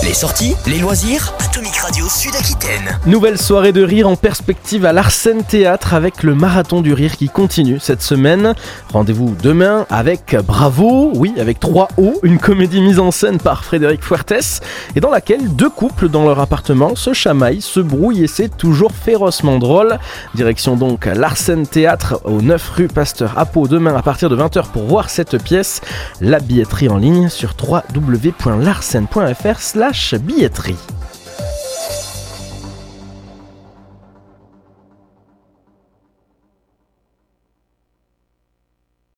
Les sorties, les loisirs, Atomic Radio Sud-Aquitaine. Nouvelle soirée de rire en perspective à l'Arsène Théâtre avec le marathon du rire qui continue cette semaine. Rendez-vous demain avec Bravo, oui, avec 3 O, une comédie mise en scène par Frédéric Fuertes et dans laquelle 2 couples dans leur appartement se chamaillent, se brouillent et c'est toujours férocement drôle. Direction donc l'Arsène Théâtre au 9 rue Pasteur Apo demain à partir de 20h pour voir cette pièce. La billetterie en ligne sur www.larsen.fr/billetterie.